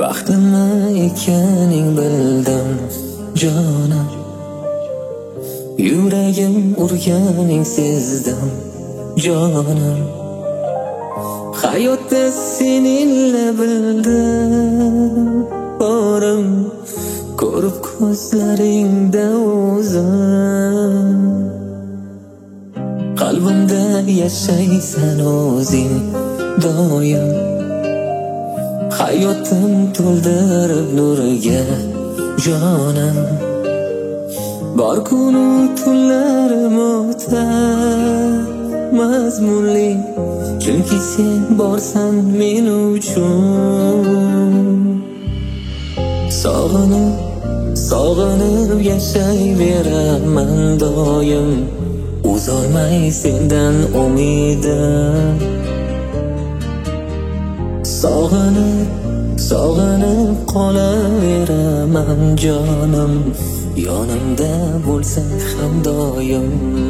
Baxtimi ekaning bildim jonim, yuragim urganing sezdim jonim. Hayotda seninle bildim borim, ko'rib ko'zlaringda o'zim. Qalbimda yashaysan o'zing doim, hayotim to'ldirib nurga jonim. Bor kunu tunlarim o'tar mazmunli, chunki sen borsan men uchun. Sog'inib, sog'inib yashayveraman doim, uzolmay sendan umidim. Sog'inib, sog'inib qolaveraman jonim, yonimda bo'lsang ham doim.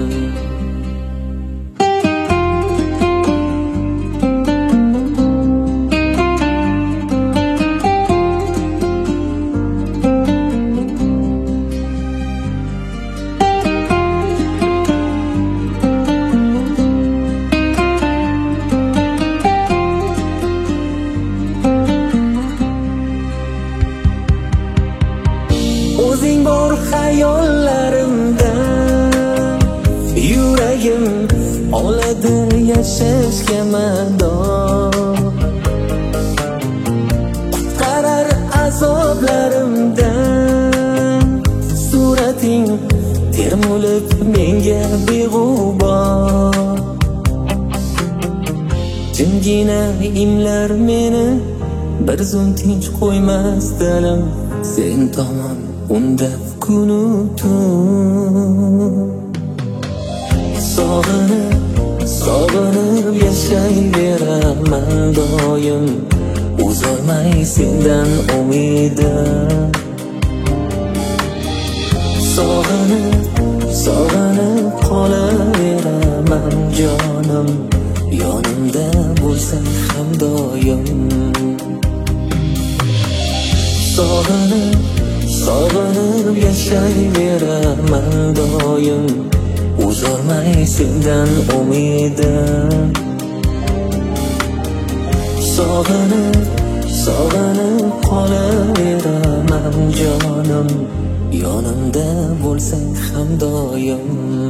O'zing bor hayollarimda, yuragim oladi yashashga mador. Qutqarar azoblarimdan surating termulib menga beg'ubor. Jimgina imlar meni bir zum tinch qo'ymas dilim, sen tomon undab kunu tun. Sog'inib, sog'inib yashayveraman doim, uzolmay sendan umidim. Sog'inib, sog'inib qolaveraman jonim, yonimda bo'lsang ham doim. Sog'inib, sog'inib yashayveraman doim, uzolmay sendan umidim. Sog'inib, sog'inib qolaveraman jonim, yonimda bo'lsang ham doim.